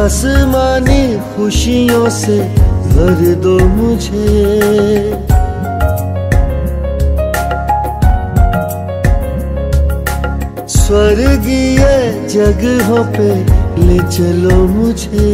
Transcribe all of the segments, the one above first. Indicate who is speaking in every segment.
Speaker 1: आसमानी खुशियों से भर दो मुझे, स्वर्गीय जगहों पे ले चलो मुझे।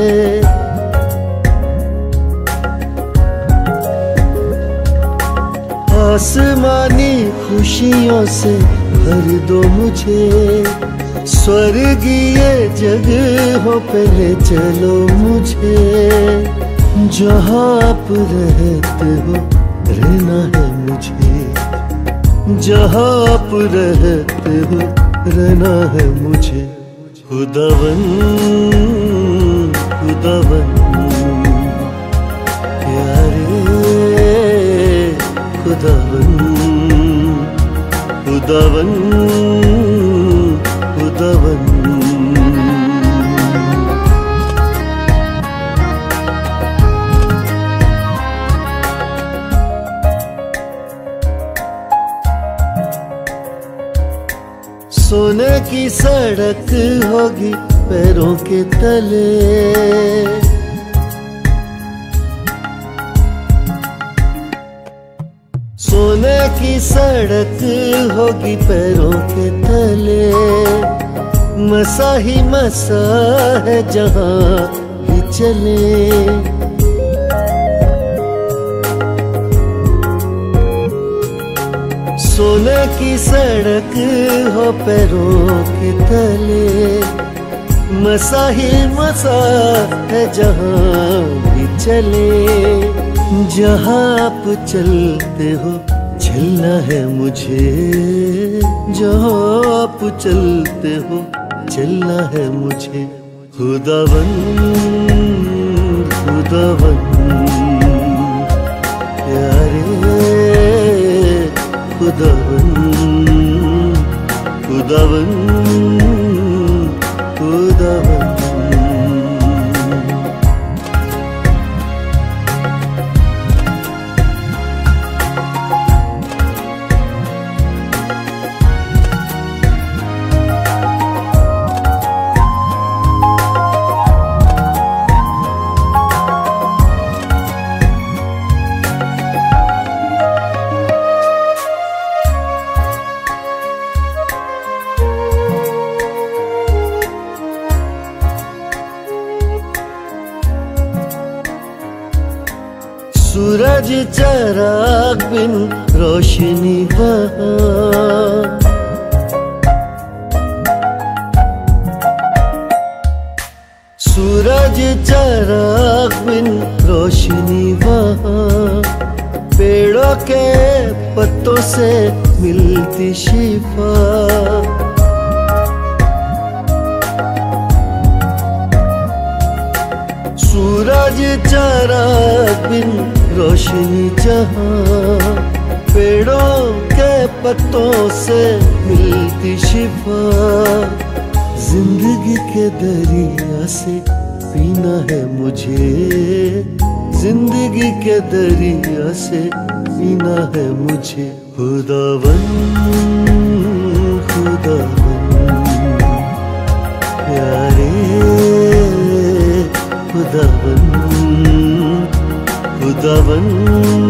Speaker 1: आसमानी खुशियों से भर दो मुझे, स्वर्गीय जगहों पे ले चलो मुझे। जहाँ आप रहते हो रहना है मुझे, जहाँ आप रहते हो रहना है मुझे। खुदावन खुदावन प्यारे खुदावन खुदावन खुदावन। सोने की सड़क होगी पैरों के तले, सोने की सड़क होगी पैरों के तले। मसा ही मसा है जहाँ भी चले, सोने की सड़क हो पैरों के तले। मसा ही मसा है जहाँ भी चले, जहाँ आप चलते हो चलना है मुझे, जहाँ आप चलते हो चलना है मुझे। खुदावन खुदावन प्यारे खुदावन खुदावन खुदावन। सूरज चराग बिन रोशनी वहाँ, सूरज चराग बिन रोशनी वहाँ। पेड़ों के पत्तों से मिलती शिफा, सूरज चराग बिन रोशनी जहाँ। पेड़ों के पत्तों से मिलती शिफा, जिंदगी के दरिया से पीना है मुझे, जिंदगी के दरिया से पीना है मुझे। खुदावन खुदावन प्यारे खुदावन खुदावन